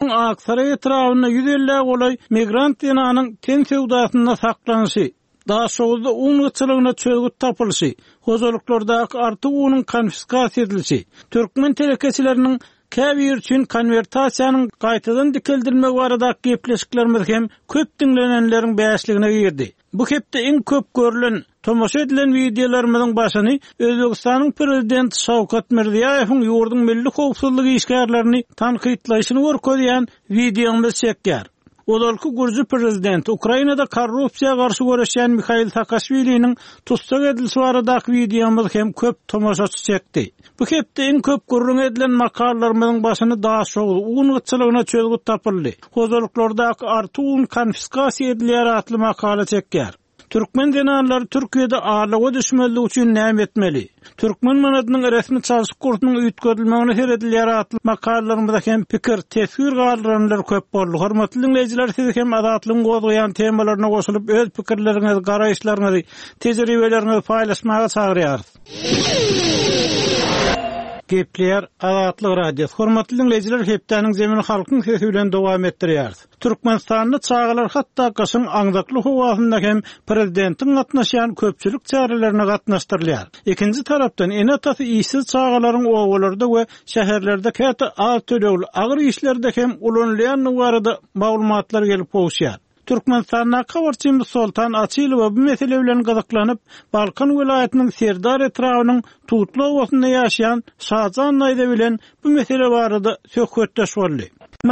Türkmenleriň aksary etrawyna 150 golay migrant dinanyň ten sewdasyna saklanyşy, daha soňra uňçylygyna çözgüt tapylşy, hozurluklardaky arty uňyň konfiskasiýa edilşi, türkmen telekeçileriniň käbir üçin konvertasiýanyň gaýtadan dikildirmek baradaky gepleşiklerimiz hem köp dinlenenleriň bäşligine girdi. Bu hepde en köp görülen, tomoşa edilen videolarymyzyň başyny Özbegistanyň prezidenti Şawkat Mirziýowyň ýurdun milli howpsuzlygy işgärlerini tanqidlaýyşyny görkezýän videomyz çekýär. Olarky Gürji prezident Ukrainada korrupsiýa garşy görüşen Mikhail Saakashvili'nin tutsak edilşi baradaky videomyz hem köp tomoşaçy çekdi. Bu hepde en köp görülen edilen makallalarymyzyň başyny daha şoğul uňçylygyna çözgüt tapyldy. Hozurluklardaky arty uň konfiskasiýa edilýär atly makala çekýär. Türkmen dinanlary Türkiýede ağırlyğa düşmeli üçin näme etmeli? Türkmen manatynyň resmi çalyşyk kursunyň üýtgedilmegine seredilýär atly makalalarymyzda hem pikir, tesir galdyranlar köp boldy. Hormatly dinleýijiler, siz hem azatlygyň gozgoýan temalaryna goşulyp öz pikirleriňizi, garaýşlaryňyzy, tejribelerinizi paýlaşmaga çagyrýarys. Gepler Azatlyk radiosu. Hormatly dinleýijiler, hepdeniň zemin halkyň sesi bilen dowam etdirýär. Türkmenistanyň çağalar hatda gaşyň aňdakly howasynda hem prezidentiň gatnaşýan köpçülik çärelerine gatnaşdyrylýar. Ikinji tarapdan enatasy işsiz çağalaryň owalarda we şäherlerde käte az tölegli agyr işlerde hem ulanýan barada maglumatlar gelip gowşýar. Türkmenistanyň habarçymyz Sultan Açylow bu mesele bilen gyzyklanyp, Balkan vilayetiniň Serdar etrawynyň Tutlu owasynda ýaşaýan Şajan naýda bilen bu mesele barada söhbetdeş boldy.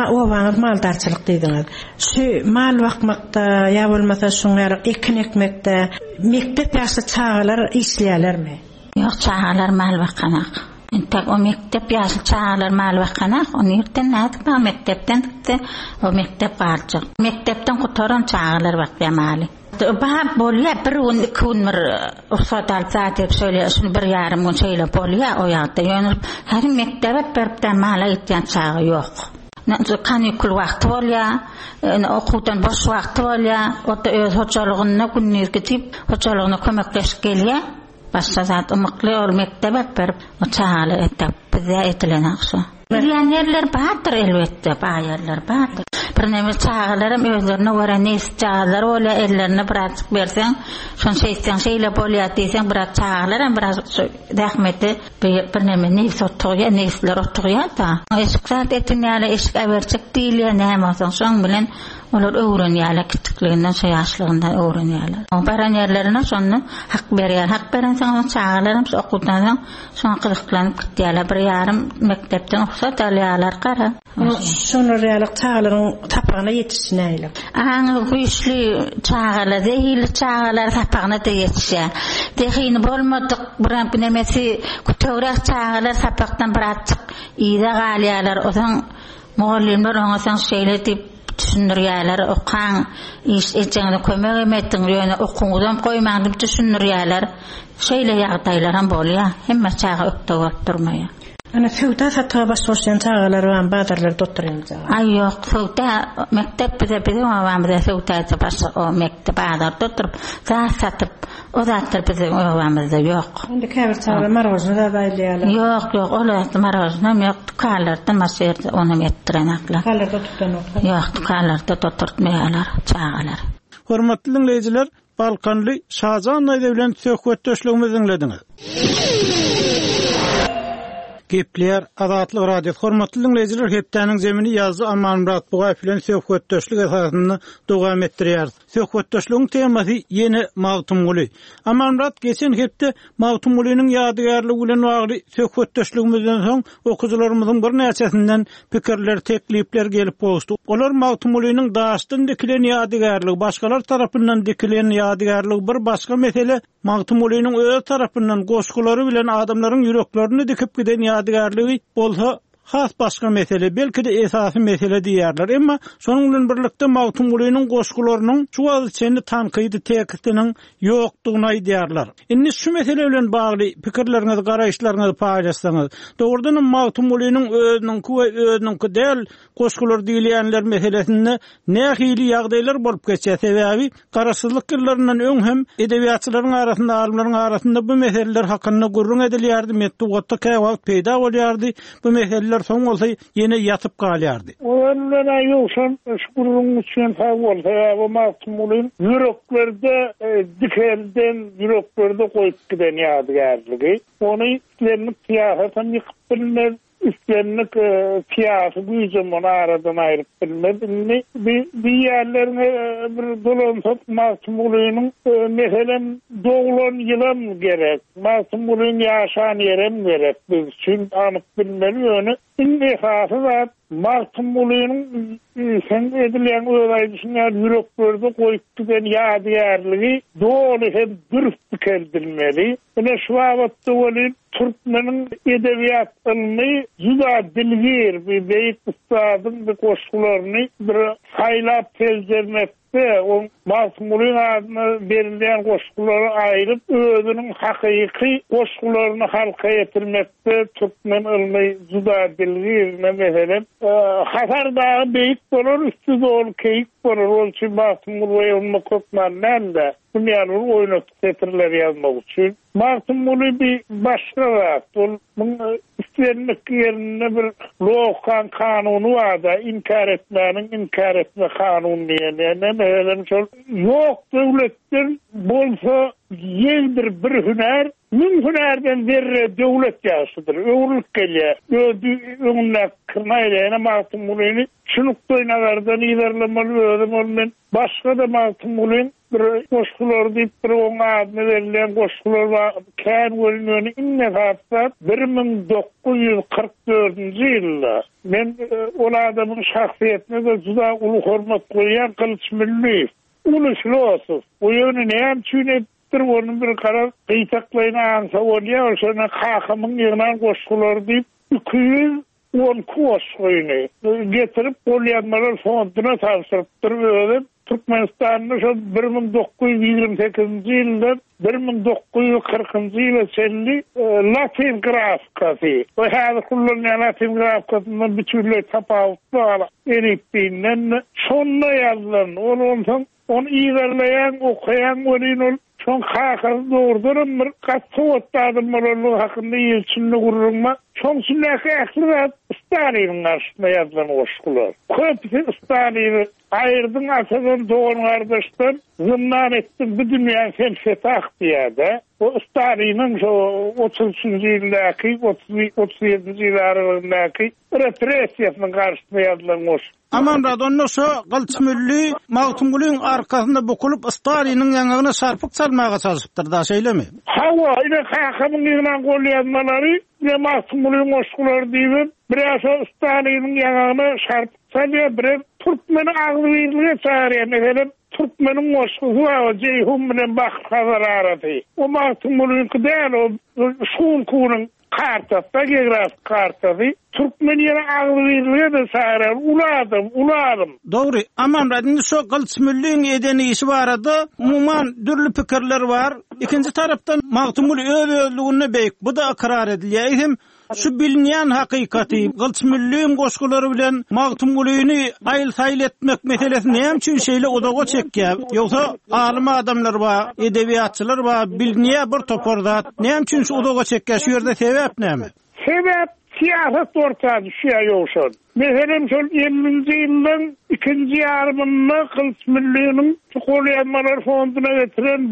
Maldarçylyk diýdiňiz. Şu mal bakmakda, ýa bolmasa şoňar ekin ekmekde, mektep ýaşy çağalar işleýärlermi? Ýok, çağalar mal bakanak. Entek o mektep ýaşy çağalar mal bakanak, onu ýerden näde mektepden gitdi, o mektep barjak. Mektepden gutaran çağalar bakýar maly. Bahap bolýar, bir gün, iki gün ruhsat alyp zatep söýleýär, şunu bir ýarym gün söýlep bolýar o ýagda. Ýöne her mektebe beripden mala gitýän çağı ýok. Kanikul wagty bolýar, okuwdan boş wagty bolýar, oda öz hoçalygyna günler gitip, hoçalygyna kömekleşip gelýär. Başga zat umykly ol mektebe berip, o çağaly etip bize etilen akşa. Bilýänler bardyr elbetde, baýarlar bardyr. Birnäme çağalarym özlerine görä näse çağalar bolýar, ellerine birazjyk berseň, şonu şeýle bolýar diýseň, biraz çağalaram, biraz rahmeti birnäme näse otugýar, näseler otugýar da. Eşikler etinýärle eşik aberçek diýilýär, näme bolsaň şoň bilen olar öwrenýärler, kiçikliginden, şaýaşlygyndan öwrenýärler. O baran ýerlerine şonu hak berýär. Hak berenseň çağalarym okudan şoň gyzyklanyp gitýärler. Bir ýarym mektepden ruhsat alýarlar gara. Şonu realyk çağalaryň tapagına ýetişnäýler. Güýçli çağalar, zehirli çağalar tapagına da ýetişýär. Tehini bolmadyk, bir nemesi kötörek çağalar tapakdan birazjyk ýa galýarlar. Oňa mugallimler oňa sen şeýle diýip düşünürýärler, okan iş etjäňde kömek emetdiň ýöne okuwdan goýmaň diýip düşünürýärler. Şeýle ýagdaýlar hem bolýar, hemme çağa öpdüp durmaýar. Ana sewda satga başlaýan çağalar we badarlar doturýar. Ay ýok, sewda mektep bize wamda sewda başga o mektep badar doturup, satyp, o zatlar bize wamda ýok. Indi käbir çağalar marwajyna da baýlaýarlar. Ýok, olar marwajyna ýok, tukanlarda maşerде onu etdiren aklar. Tukanlarda tutdanoklar. Ýok, tukanlarda doturtmaýarlar çağalar. Hormatly dinleýijiler, Balkanly Şajan naýda bilen söhbetdeşligimizi dinlediňiz. Gepler Azatlyk radiosu. Hormatly dinleýijiler, hepdeniň zemini ýazy Amanmurat Bugaýew bilen söhbetdeşlik esasyny dowam etdirýär. Söhbetdeşligiň temasy ýene Mawtumguly. Amanmurat geçen hepde Mawtumgulynyň ýadygarlygy bilen bagly söhbetdeşligimizden soň okuwçylarymyzyň bir näçesinden pikirler, teklipler gelip bolşdy. Olar Mawtumgulynyň daşdan dikilen ýadygarlygy, başgalar tarapyndan dikilen ýadygarlygy bir başga mesele. Mawtumgulynyň öz tarapyndan goşgulary bilen adamlaryň ýüreklerini dikip giden ýadygarlygy bolsa has başga mesele, belki de esasy mesele diýerler. Emma şonuň bilen birlikde Mawtumgulynyň goşgularynyň şu wagt içinde tanqydy tekstiniň ýokdugyny aýdýarlar. Indi şu mesele bilen bagly pikirleriňizi, garaýşlaryňyzy paýlaşsaňyz, dogrudan Mawtumgulynyň özüniň del goşgular diýilýänler meselesinde nähili ýagdaýlar bolup geçýär. Sebäbi garaşsyzlyk ýyllaryndan öň hem edebiýatçylaryň arasynda, alimlaryň arasynda bu meseleler hakynda gurrun edilýärdi, metdugatda käwagt peýda bolýardy. Bu meseleler ölümler soň bolsa ýene ýatyp galýardy. Ölümler ýoksan şukurun üçin bolsa bu mahkumlyň ýüreklerde dikelden ýüreklerde goýup giden ýadygarlygy. Ony islerini siýasatan ýykyp bilmez. İstlenlik siyasi gücüm onu aradan ayırıp bilmedi. Bir yerlerine bir dolansak mahkumluğunun mesela doğulan yılan gerek. Mahkumluğun yaşayan yerem gerek. Biz için anıp bilmeli onu. İnnihası da mahkumluğunun sen edilen olaycısına yüreklerde koyup giden yadiyarlığı doğru hem dürüst dikeldirmeli. Yine şu avatta olin Türkmenin edebiyat ilmi juda dilgir bir beyit ustadın bir koşkularını bir saylap tezdirmekte o mahkumluğun adına verilen koşkuları ayırıp özünün hakiki koşkularını halka getirmekte Türkmen ilmi juda dilgir mesela Hasar dağı beyit olur üstü doğru keyik olur ol için mahkumluğu olma kokmandan da dünyanın oyunu getirler yazmak için mahkumluğu bir başka var. Bunun istenmek yerine bir lokan kanunu var da inkar etme kanunu diye. Yok devletten bolsa yeldir bir hüner, min hünerden verir devlet yaşıdır. Öğürlük gelye. Önüne kırmayla mahkumluğunu çınık doynalardan ilerlemalı ödüm olmayan başka da mahkumluğun bir koşkular deyip bir ona adını verilen koşkular var. Kâr bölümünü inne katsa 1944 yılda ben o adamın şahsiyetine de juda ulu hormat koyan Kılıç Milliyev. Uluslu olsun. O yönü neyem çüynettir onun bir karar kıytaklayına ansa oluyor. Sonra kakamın yığınan koşkular deyip 210 koşkuyunu getirip Polyanmalar fonduna tavsırıptır ve Türkmenistan'da şu 1928 yıldan 1940 yıla selli Latin grafikası. O hâlı kullanılan Latin grafikasından bir türlü tapavutlu eriptiğinden sonuna yazılan. Onu ilerleyen, okuyan olayın son kakası doğrudur. Kaç soğutlu adımlar hakkında yelçinli kurulma. Son sünnaki eklirat Stalin'in karşısında yazılan koşkular. Köpüsü Stalin'i ayırdın asadan doğan kardeşten zımnan ettin bu dünyanın felsefesi aktiyada. O Stalin'in 30. yıldaki 37. yıl aralığındaki represiyasının karşısında yazılan koşkular. Aman radonnoşo Gılçmülli mahkumluğun arkasında bokulup Stalin'in yanağına sarpık salmağa çalışıptır da söyleme. Hava ile kakamın yığınan gol yazmaları ve mahkumluğun koşkuları deyip biraz Stalin'in yanağına sarpık salıyor. Biraz Türkmen'in ağlı birliğe çağırıyor. Mesela Türkmen'in koşkusu var. Ceyhun bilen Bakır Hazar aradı. O mahkumluğun değil o Şunku'nun kartası, geografik kartası. Türkmen yere ağlı birliğe de çağırıyor. Uladım. Doğru. Aman radini şu Gılçmülliğin edeni işi var adı. Muman dürlü fikirler var. İkinci taraftan mahkumul öldüğüne beyik. Bu da karar ediliyor. Şu bilinen hakikati Gılçmülliğin koşkuları bilen mahkumluğunu ayıl etmek meselesi neyem için şeyle odağa çekiyor. Yoksa alimi adamlar var, edebiyatçılar var, biliniye bir toporda. Neyem için şu odağa çekiyor? Şu yerde sebep ne mi? Sebep siyaset ortaya düşüyor yoksa. Mesela şu 50. yılın ikinci yarımında Gılçmülliğinin Çukuryanmalar fonduna getiren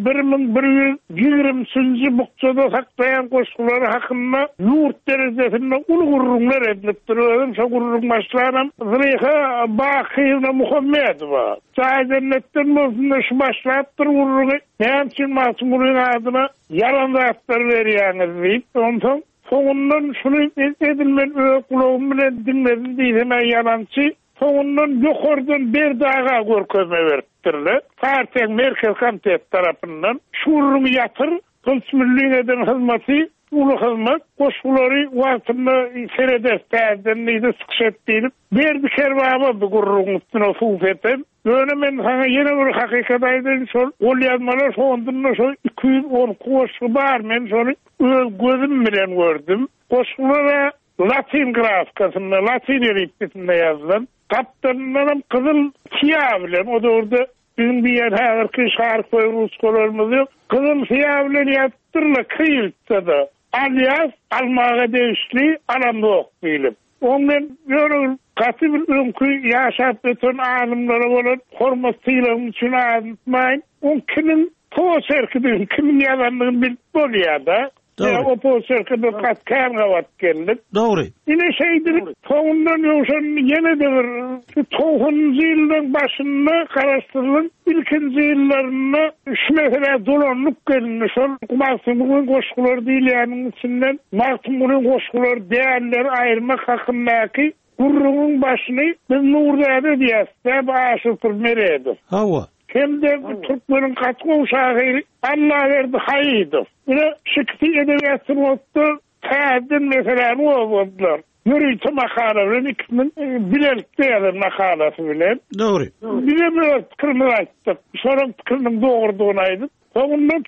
1120. bukçada saklayan koşkuları hakkında yurt derecesinde ulu gururumlar edilip duruyor. Şu gururum başlarım Züleyha Bakı'yla Muhammed var. Cahil-Cennet'ten bozunda şu başlattır gururumu. Ne için Mahsumluğun adına yalan zaftları veriyorsunuz deyip ondan sonundan şunu edilmen kulağım bile dinledim değil hemen yalancı. Sonundan yukarıdan bir dağa görkezme verttirdi. Partiyen Merkez Komitesi tarafından şuurumu yatır, Gılçmülliğin eden hizmeti, ulu hizmet, koşkuları vaktinde seyrederlerden neydi sıkışet değilim. Bir kervaba bir gururun üstüne sufetim. Böyle ben sana yine bir hakikat aydın sol, ol yazmalar sonunda sol 210 koşku var. Ben sonra gözüm bilen gördüm. Koşkulara Latin grafikasında, Latin eriptisinde yazdım. Kaptanlarım kızıl siyah bilen, o da orada bizim bir yer herkes şarkı Rus kolorumuz yok. Kızıl siyah bilen yaptırla kıyılsa da alias almağa değişli alamda ok değilim. Ondan görür katı bir ömkü yaşap öten alimlere olan hormatıyla üçün anlatmayın. On kimin poserkidin, kimin yalanlığını bilip oluyor da. Ya o poserkidin katkar kavat geldik. Doğru. Yine şeydir, toğundan yoksan yine de bir toğuncu yılın başında karıştırılın. İlkinci yıllarına şu mesela dolanlık gelinmiş ol. Mahtumluğun koşkuları değil yani içinden. Mahtumluğun koşkuları değerleri ayırmak hakkındaki gurrunun başını biz Nur'da diyeceğiz. Hep aşıktır mereydi. Hava. Hem de Türklerin katkı uşağı Allah verdi hayıydı. Yine şıkti edebiyatın oldu. Tağdın mesela ne oldular? Yürüytü makalalarının ikisinin bilelik değerli makalası bile. Doğru. Bir de böyle fikrini açtık. Sonra fikrinin doğurduğunu aydık. Ondan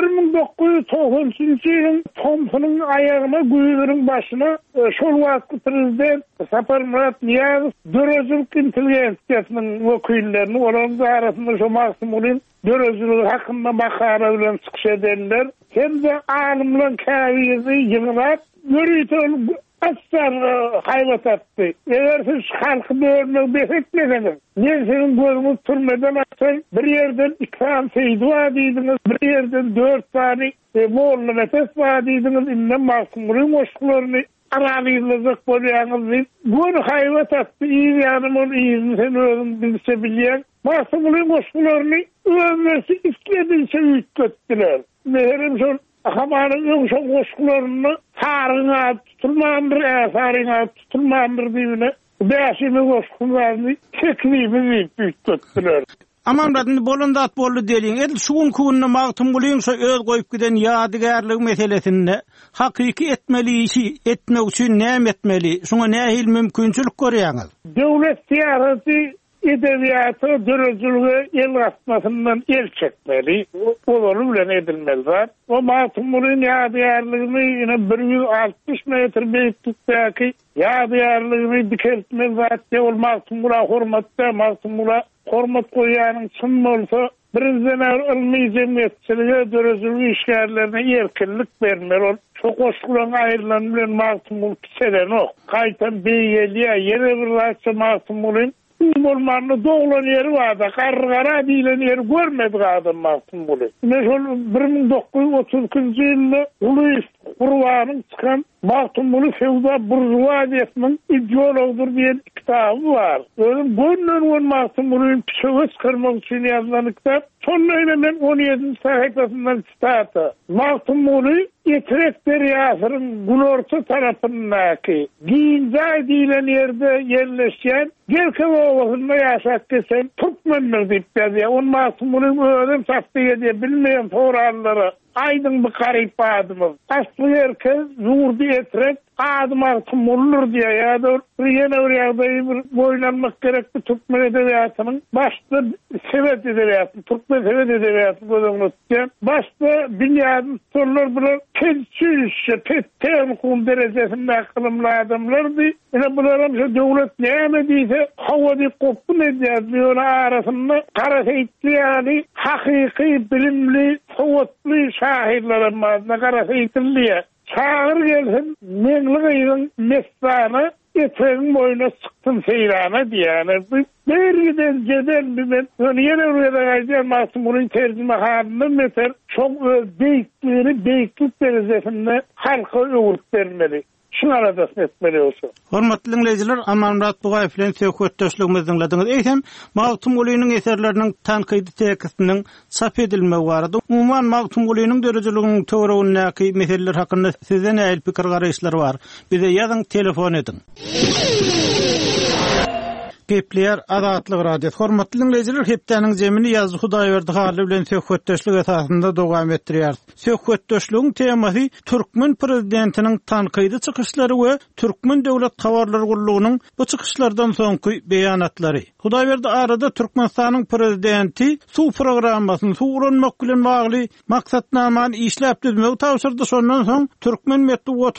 1993 yılın Tomsun'un ayağına güyülürün başına şol vakti prezident Sapar Murat Niyaz Dörözülük intelligensiyasının vekillerini onun da arasında şu Mahsumul'un dörözülük hakkında makara bilen çıkış edenler hem de alimlerin kâvizi yığılar yürüytün aslar hayvat attı. Eğer siz halkı bölmek bekletmediniz. Ne senin gözünü türmeden atın. Bir yerden 2 tane seydi vadiydiniz. Bir yerden 4 tane Moğollu nefes vadiydiniz. İnden Mahsumul'un hoşkularını aralıyılacak boyayağınız değil. Bunu hayvat attı. İyi yanım onu iyisini sen özün bilse bileyen. Mahsumul'un hoşkularını ölmesi istediğince üyüt göttüler. Meherim son Hamanın yoksa koşkularını tarına tutulmandır, tarına tutulmandır diyene beşimi koşkularını tekliğimi büyük tuttular. Aman radını bolundat bollu deliğin. Edil şuun kuğunna mağtum bulayın öz koyup giden yadigarlık meselesinde hakiki etmeli işi etmek için ne etmeli? Şuna ne hil mümkünçülük koruyanız? Devlet siyaseti edebiyatı dörözülüğü el atmasından el çekmeli. Olur bile edilmezler. O Mahtumlu'nun yadigarlığını yine 160 metre büyüklükteki yadigarlığını dikeltmezler. O Mahtumlu'na hormat koyanın sınma olsa birinizden ilmi cemiyetçiliğe dörözülüğü işgärlerine erkinlik vermer. Çok hoşkulan ayrılan bilen Mahtumlu piseden o. Kaytan beygeliye yere bir rahatça Mahtumlu'nun Bolmanlı doğulan yeri vardı. Kargara diyilen yeri görmedik adam Mahtumlu. Mesela 1932 yılında Ulu Kurvan'ın çıkan Mahtumlu Fevda Burjuvaziyasının ideologudur diye kitabı var. Öyle gönlün Mahtumlu'nun pişöğüz kırmak için yazılan kitap. Sonra ben 17. sayfasından çıtarttı. Mahtumlu Yetrek Deryası'nın Gulortu tarafındaki Giyinzay diyilen yerde yerleşen Gerkev Ovası'nda yaşak desen Türkmenler deyip dedi. Onun Mahtumlu'nun öğren sattığı diye bilmeyen soranları aydın bir garip adımız. Aslı herkes Zurdi Yetrek adım artım olur diye ya da yine oraya boylanmak gerekli Türkmen edebiyatının başta sevet edebiyatı, Türkmen sevet edebiyatı gözümüzden başta dünyanın sorular bunlar petteyen kum derecesinde akılımlı adamlardı. Yine bunların devlet ne emediyse havadi kopun ediyatıyor arasında Karaseyitli yani hakiki bilimli soğutlu şahirlerin mazına Karaseyitli'ye çağır gelsin, menliğinin mesleğine eteğin boyuna sıktın seyrana diyene. Beriden ceden bilen, yine oraya da gaydiyen Mahtumlu'nun tercüme halini meter, çok beyiklik derecesinde halka öğüt vermeli. Şunu aradasın etmeli olsun. Hormatly dinleyijiler, Amanrat Bugayew bilen söhbetdeşligimizi dinlediňiz. Eýsem, Mahtumlu'nyň eserleriniň tanqydy tekistiniň çap edilmegi barada umuman Mahtumlu'nyň dörejiligiň töweregindäki meseleler hakynda size näil pikir garaýşlar bar? Bize ýazyň, telefon edin. Gepler Azatlyk radio. Hormatly dinleyijiler, hepdeniň jemini ýazgy Hudaýberdi Haly bilen söhbetdeşlik esasynda dowam etdirýär. Söhbetdeşligiň temasy Türkmen prezidentiniň tanqydy çykyşlary we Türkmen döwlet habarlar gurulugynyň bu çykyşlardan soňky beýanatlary. Hudaýberdi arada Türkmenistanyň prezidenti su programasyny suwranmak bilen bagly maksatnamany işläp düzmegi tawsyrdy. Şondan soň Türkmen medeniýetyne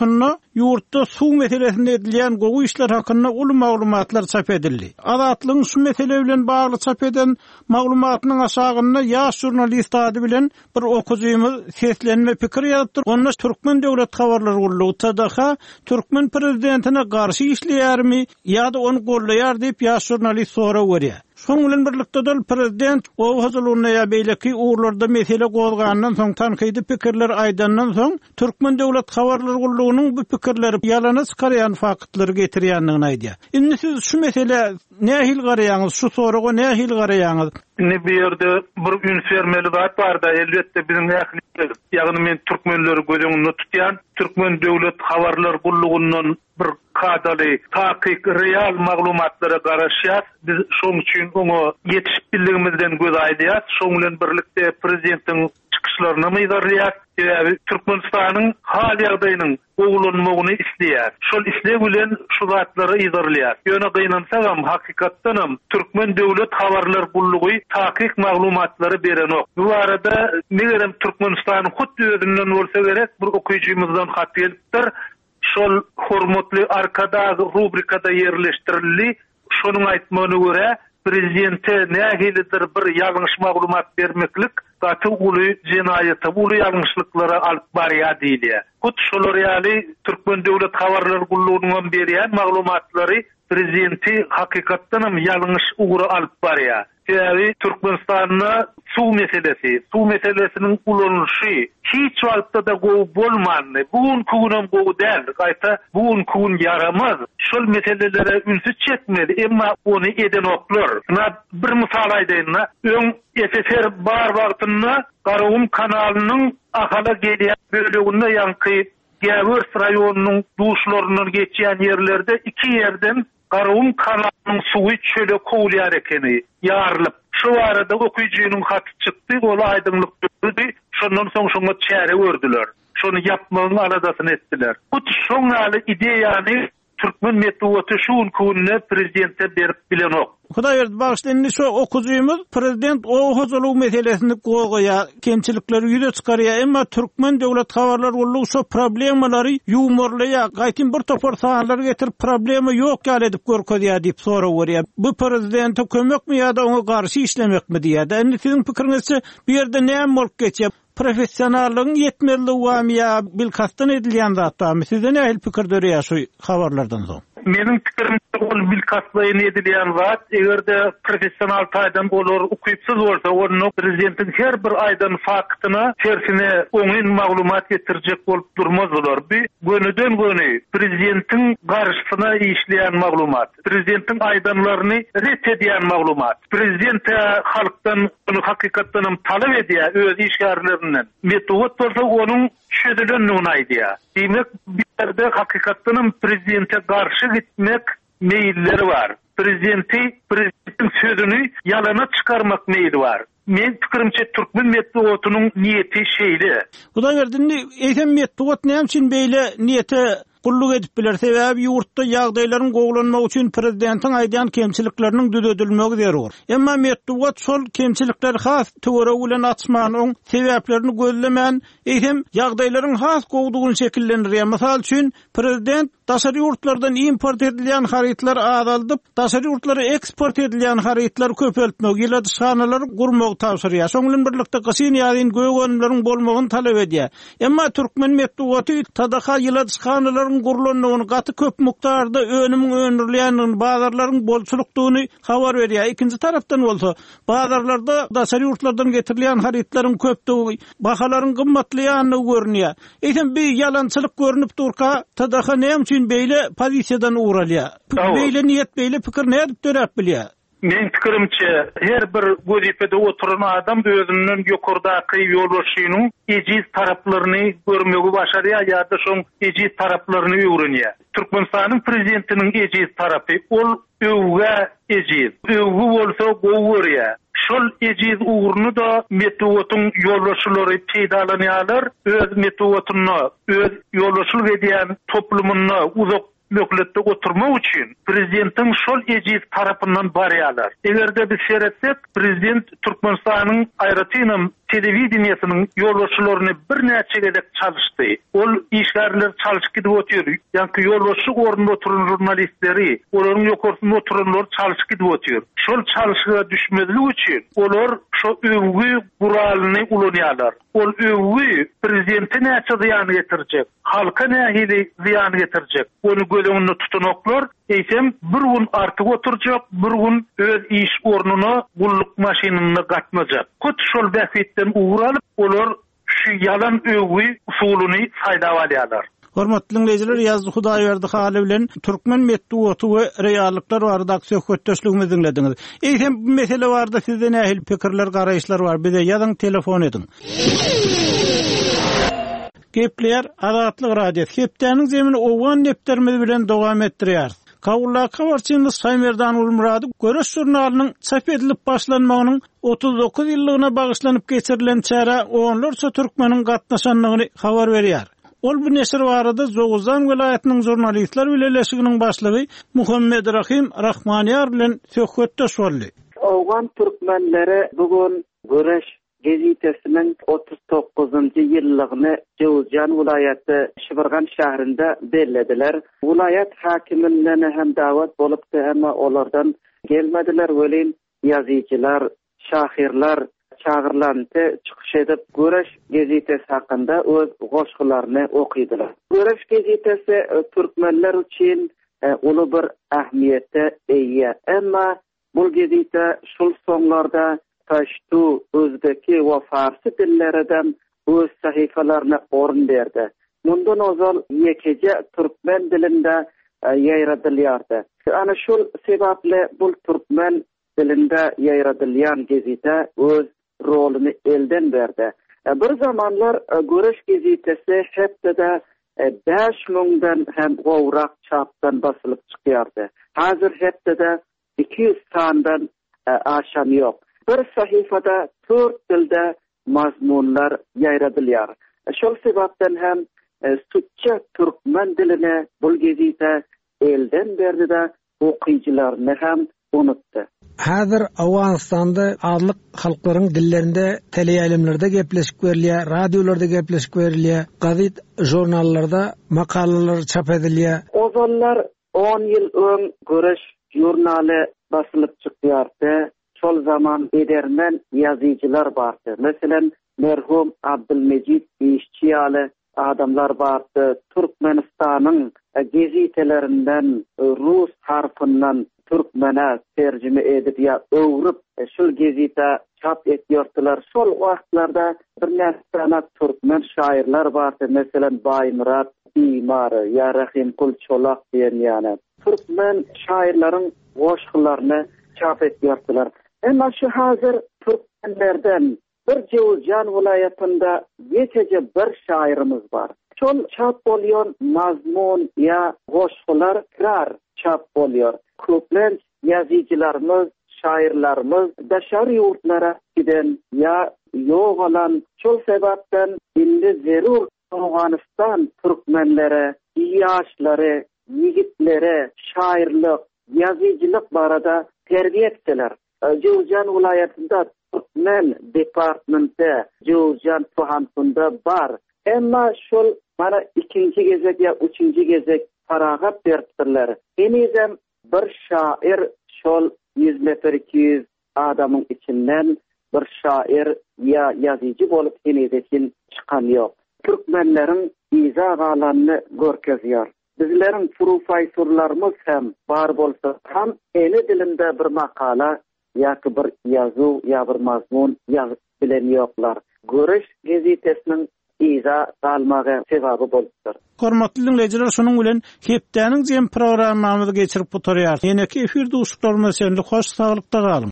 yurtda suw meselesinde edilen gowy işler hakynda uly maglumatlar çap edildi. Azatlygyň şu mesele bilen bagly çap eden maglumatynyň aşagynda ýaş jurnalist ady bilen bir okujymyz seslenme pikir ýazypdyr. Onda Türkmen Döwlet Habarlar Gurulugy TDH Türkmen prezidentine garşy işleýärmi ýa-da onu gollaýar diýip ýaş jurnalist sora berýär. Şoň bilen birlikde dol prezident o hazırlygyna ýa beýleki uğurlarda mesele gozgandan soň tankydy pikirler aýdandan soň Türkmen Döwlet Habarlar Gurulugynyň bu pikirleri ýalana çykarýan faktlary getirýändigini aýdýar. Indi siz şu mesele nähil garaýaňyz, şu soraga nähil garaýaňyz? Ne bir yerde bir ünfermeli var da elbette bizim nähil, ýagny men türkmenleri gözüňde tutýan Türkmen Döwlet Habarlar Gurulugynyň bir kadaly takyk real maglumatlara garaşýar. Biz şoň üçin onu ýetişipligimizden göz aýdýar. Şoň bilen birlikde prezidentiň çykyşlaryna myýdarlýar. Türkmenistanyň hal ýagdaýynyň oglanmagyny isleýär. Şol isleg bilen şu zatlary ýydarlýar. Ýöne gynansaňam hakykatdanam Türkmen Döwlet Habarlar Gurulugy takyk maglumatlary berenok. Bu arada megerem Türkmenistanyň hutdy özünden bolsa gerek bir okuyjymyzdan hat gelipdir. Şol hormatly arkadagy rubrikada yerleştirildi. Şonuň aýtmagyna görä prezidente nähilidir bir ýalňyş maglumat bermeklik gaty uly jenaýaty, uly ýalňyşlyklara alyp barýar diýilýär. Hut şolar ýaly Türkmen Döwlet Habarlar Gurulugynyň berýän maglumatlary prezidenti hakykatdanam ýalňyş ugry alyp barýar. Yani Türkmenistan'da su meselesinin kullanışı hiç vakti da gow bolmandy. Bugün kugunam gow däl, gaýta bugün kugun yaramaz. Şol meselelere ünsüz çekmedi, emma onu eden oklar. Bir misal aýdyn, öň SSR bar wagtynda Garawum kanalynyň ahala gelýän böleginde ýanky Gäwürs raýonunyň duşlarynyň geçýän ýerlerde iki ýerden Garawum kanalynyň suwy çöle kowlýar ekeni ýarylyp. Şu arada okuyucunun haty çykdy, ola aýdymlyk berdi. Şondan soň şoňa çäre gördüler. Şonu yapmagyň aradasyny etdiler. Bu şoňaly ideýany Türkmen metbuaty şuň kunna prezidente berip bilenok. Hudaý berdi, bagşlandy şu okujymyz prezident o hozalyk meselesini goýa, kemçilikleri ýüze çykarýar, emma Türkmen Döwlet Habarlar Gurulugy şu problemalary ýumorlaýar, gaýtyn bir topar sahalar getirip problema ýok ýaly edip görkezýär diýip sora berýär. Bu prezidente kömekmi ýa-da oňa garşy işlemekmi diýär. Endi siziň pikiриňizçe bu ýerde näme bolup geçýär? Professionallygyň ýetmezligi wamy ýa bilkastan edilýän zatmy? Size nähil pikir dörýär şu habarlardan soň? Meniň pikirimçe ol bilkaslygyny edilýän zat, egerde professional taýdan bolar, ukuypsyz bolsa, onu prezidentiň her bir aýdan faktyna tersine oňyn maglumat getirjek bolup durmazlar. Bir gönüden göni prezidentiň garşysyna işleýän maglumat, prezidentiň aýdanlaryny ret edýän maglumat, prezident halkdan onu hakykatdan talap edýär öz işgärlerinden. Metod bolsa onuň çözülendigini aýdýar. Demek bir yerde hakykatdan prezidente garşy gitmek meýilleri var. Prezidentin sözünü ýalana çykarmak meýili var. Men pikirimçe Türkmen metbuatynyň niýeti şeýle. Hudaý berdi, eýsem metbuat näme üçin beýle niýete gulluk edip biler? Sebäbi ýurtda ýagdaýlaryň gowlanmagy üçin prezidentiň aýdýan kemçilikleriniň düzedilmegi zerur. Emma metbuat şol kemçilikler has töwere bilen atmanyň sebäplerini gözlemän, eýsem ýagdaýlaryň has gowdugyny şekillendirýär. Mysal üçin prezident daşary ýurtlardan import edilýän harytlar azalyp, daşary ýurtlara eksport edilýän harytlar köpeltmek, ýyladyşhanalary gurmagy tapşyrýar. Şoň bilen birlikde gysyn ýa-da göwgönümleriň bolmagyny talap edýär. Emma Türkmen metbuaty TDH ýyladyşhanalaryň gurulanyny gaty köp mukdarda önümiň öňürleýänini, bazarlaryň bolçulukdygyny habar berýär. Ikinji tarapdan bolsa, bazarlarda daşary ýurtlardan getirilýän harytlaryň köpdigi, bahalaryň gymmatlyýanyny görnýär. Eýsem bir ýalançylyk görünüp durka, TDH näme üçin beýle pozisiýadan uğralýar? Beýle niýet, beýle pikir näde döräp bilýär? Men pikirimçe her bir gözipede oturan adam özünden ýokurdaky ýolbaşynyň ejiz taraplaryny görmegi başarýar ýa-da şoň ejiz taraplaryny öwrenýär. Türkmenistanyň prezidentiniň ejiz tarapy ol öwge ejiz. Öwge bolsa gowurýar. Şol ejiz uğurunu da metbuatyň ýolbaşylary peýdalanýarlar, öz metbuatyny, öz ýolbaşylyk edýän toplumyny uzak mökletde oturmak üçin prezidentin şol ejiz tarapyndan barýarlar. Egerde biz seretsek, prezident Türkmenistanyň aýratynam televizionyasının yolbaşçylaryny bir näçe gedek çalışdy. Ol işgärler çalışyp gidip otyr. Ýa-ki yolbaşçy ornunda oturan jurnalistleri, olaryň ýokarsynda oturanlar çalışyp gidip otyr. Şol çalışyga düşmediligi üçin olar şo övgü guralyny ulanýarlar. Ol övgü prezidente näçe ziýan getirjek, halka nähili ziýan getirjek. Onu göleňinde tutanoklar eýsem bir gün artyk oturjak, bir gün öz iş ornuny gulluk maşynyna gatmajak. Köt şol bähitden uğralyp olar şu yalan övgü usulyny saýdap alýarlar. Hormatly dinleyijiler, Ýazdy Hudaýberdi haly bilen türkmen medeniýeti we reallyklar barada söhbetdeşligimizi dinlediňiz. Eýsem bu mesele barada sizde nähili pikirler, garaýşlar bar? Bize ýazyň, telefon ediň. Gepler Azatlyk radiosu. Hepdeniň zemini owan nepderimiz bilen dowam etdirýär. Kawulla kawarçyny Saýmerdan Ulmurady Göreş jurnalynyň çap edilip başlanmagynyň 39 ýyllygyna bagyşlanyp geçirilen çara onlarça türkmeniň gatnaşanlygyny habar berýär. Ol bu neşir barada Zoguzan welaýatynyň jurnalistler bileşiginiň başlygy Muhammed Rahim Rahmaniyar bilen söhbetdeş boldy. Owan türkmenleri bugün Göreş gazetesiniň 39-njy ýyllygyny Zoguzan welaýaty Şybyrgan şäherinde bellediler. Welaýat hakiminden hem dawat bolupdy, emma olardan gelmediler. Welin ýazyjylar, şahirler çağırlandı, çıkış edip Göreş gazetesi hakkında öz goşgularyny okuýdylar. Göreş gazetesi türkmenler üçin uly bir ähmiýetde eýe. Emma bu gazete şol soňlarda Paştu, Özbeki we Farsy dillerden öz sahyfalaryna orun berdi. Mundan ozal ýekeje türkmen dilinde ýaýradylýardy. Ana şol sebeple bu türkmen dilinde ýaýradylýan gazete öz rolünü elden berdi. Bir zamanlar Göreş gazetesi hepde 5.000'dan hem gowrak çapdan basylyp çykýardy. Hazır hepde 200 sandan aşan ýok. Bir sahyfada 4 dilde mazmunlar ýaýradylýar. Şol sebäpden hem sütçe türkmen diline bu gazete elden berdi de okuýjylaryny hem unutdy. Hazır Awganistanda adlyk halklaryň dillerinde teleýaýlamlarda gepleşip berilýär, radiolarda gepleşip berilýär, gazet jurnallarda makalalar çap edilýär. Ozanlar 10 ýyl öň Göreş jurnaly basylyp çykýardy. Şol zaman edermen ýazyjylar bardy. Meselen merhum Abdülmejid işçiýaly adamlar bardy. Türkmenistanyň gazetelerinden rus harfyndan Türkmene tercüme edip ya öwrüp şol gazete çap etýärdiler. Şol wagtlarda bir näçe türkmen şairler bardy. Meselen Baýmurat Imar, ya Rahim Kul Çolak diýen ýany. Türkmen şairlaryň goşgularyny çap etýärdiler. Emma şu hazır türkmenlerden bir Zoguzan welaýatynda ýekeje bir şairimiz bar. Şol çap bolýan mazmun ya goşgular krar çap bolýar. Köplen ýazyjylarymyz, şairlarymyz daşary ýurtlara giden ya ýok olan şol sebäpden indi zerur Awganistan türkmenlere, ýaşlary, ýigitlere şairlik, ýazyjylyk barada terbiýe etdiler. Zoguzan welaýatynda Türkmen departmenti Zoguzan tuhansynda bar. Emma şol mana 2-nji gezek ya 3-nji gezek faragat beripdirler. Enizem bir şair şol 100-200 adamın içinden bir şair ya ýazyjy bolup enizekin çykan ýok. Türkmenleriň iza galanyny görkezýär. Bizleriň profesorlarymyz hem bar bolsa ham eni dilinde bir makala ýa-ki bir ýazuw ýa bir mazmun ýazyp bilen ýoklar. Göreş gazetesiniň iza galmagy sebaby bolupdyr. Hormatly dinleyijiler, şonuň bilen hepdeniň jem programmamyzy geçirip oturýar. Ýene-ki efirde uçuklarymyz senli hoş, saglykda galyň.